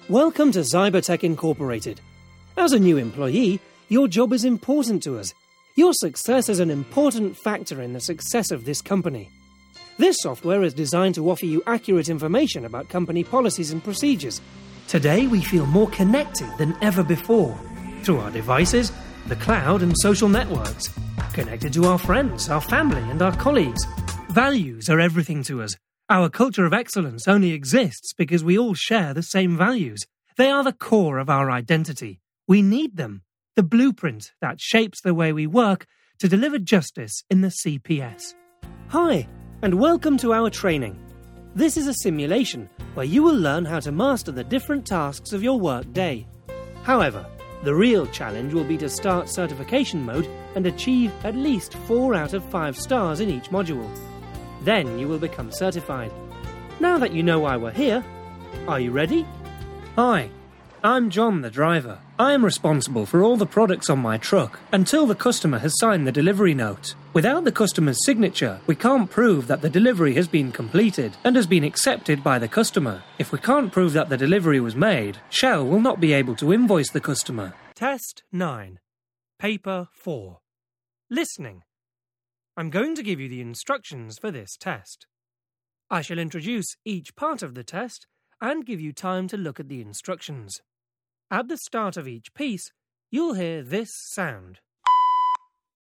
Welcome to Cybertech Incorporated. As a new employee, your job is important to us. Your success is an important factor in the success of this company. This software is designed to offer you accurate information about company policies and procedures. Today, we feel more connected than ever before through our devices, the cloud, and social networks. Connected to our friends, our family, and our colleagues. Values are everything to us. Our culture of excellence only exists because we all share the same values. They are the core of our identity. We need them, the blueprint that shapes the way we work to deliver justice in the CPS. Hi, and welcome to our training. This is a simulation where you will learn how to master the different tasks of your work day. However, the real challenge will be to start certification mode and achieve at least 4 out of 5 stars in each module. Then you will become certified. Now that you know why we're here, are you ready? Hi, I'm John, the driver. I am responsible for all the products on my truck until the customer has signed the delivery note. Without the customer's signature, we can't prove that the delivery has been completed and has been accepted by the customer. If we can't prove that the delivery was made, Shell will not be able to invoice the customer. Test 9. Paper 4. Listening. I'm going to give you the instructions for this test. I shall introduce each part of the test and give you time to look at the instructions. At the start of each piece, you'll hear this sound.